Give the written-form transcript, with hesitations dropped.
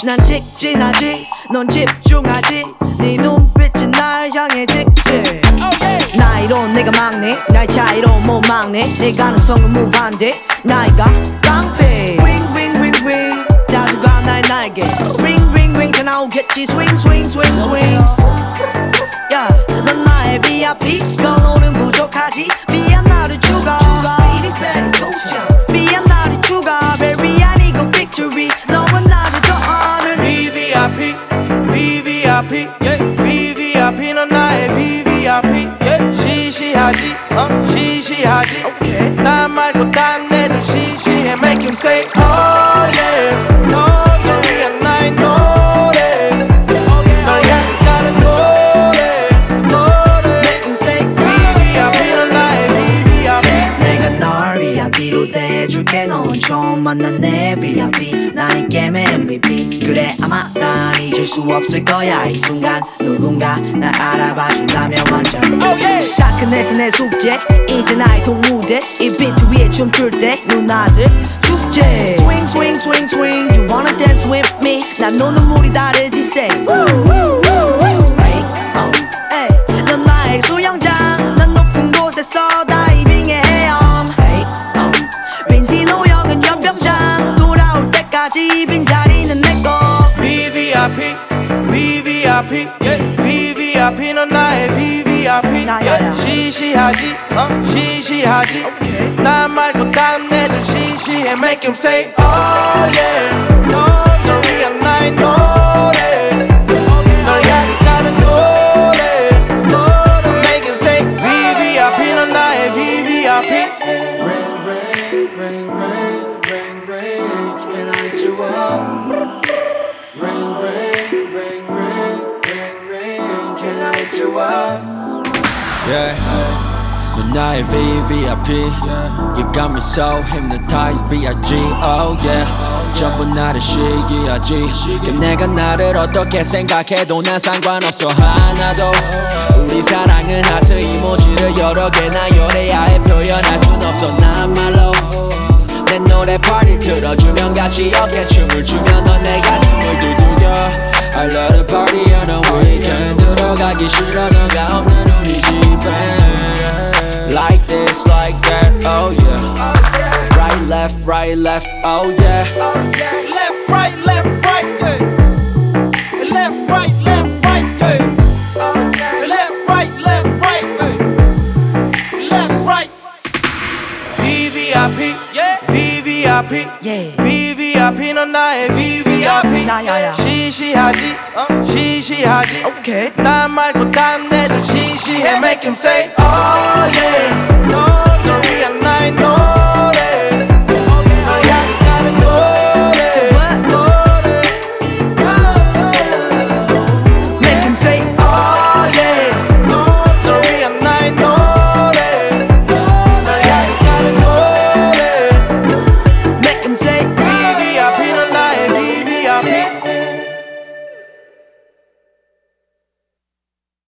난 직진하지 넌 집중하지 네 눈빛이 날 향해 직진 나이로 내가 막내 나의 차이로 못 막내 내 가능성은 무한대 나이가 깡패 Ring ring ring ring 자두가 나의 날개 Ring ring ring 다 나오겠지 Swing swing swing swings yeah, 넌 나의 VIP 걸로는 부족하지 미안 나를 추가 미안 나를 추가 Very 아니고 victory 너와 나를 더하면 VVIP VVIP VVIP 넌 나의 VVIP 시시하지 시시하지 나 말고 딴 애들 시시해 Make him say oh yeah oh yeah 나의 노래 널 향해 가는 노래 Make him say VVIP 넌 나의 VVIP 내가 널 VIP로 대해줄게 넌 처음 만난 내 VIP 난 이 게임의 MVP 그래 아마 난 잊을 수 없을 거야 이 순간 누군가 날 알아봐준다면 완전 다크넷은 내 숙제 이제 나의 동무대 이 비트 위에 춤출 때 누나들 축제 Swing swing swing swing You wanna dance with me 난 노는 물이 다르지 say 넌 나의 수영장 난 높은 곳에서 다이빙의 헤엄 빈신 오영은 연병장 돌아올 때까지 빈자리는 내꺼 VVIP VVIP VVIP 넌 나의 VVIP 시시하지 시시하지 나 말고 딴 애들 시시해 Make him say oh yeah 널 위한 나의 노래 널 향해 가는 노래 Make him say VVIP 넌 나의 VVIP Rain rain rain rain rain rain Can I light you up Rain rain rain rain rain rain Can I light you up Yeah 넌 나의 VVIP You got me so hypnotized B.I.G. Oh yeah 전부 나를 시기하지 내가 나를 어떻게 생각해도 난 상관없어 하나도 우리 사랑은 하트 이모지를 여러 개나 요래야 표현할 순 없어 난 말로 내 노래 파티 틀어주면 같이 어깨 춤을 추면 넌 내 가슴을 두들겨 I love the party on a weekend 들어가기 싫어 너가 없는 우리 집에 Like this, like that, oh yeah right, left, oh yeah Left, right, yeah Left, right, yeah Left, right, yeah Left, right VVIP, VVIP VVIP 넌 나의 VVIP 시시하지 시시하지 나 말고 딴 애들 시시해 Make him say oh yeah 널 위한 나의 노래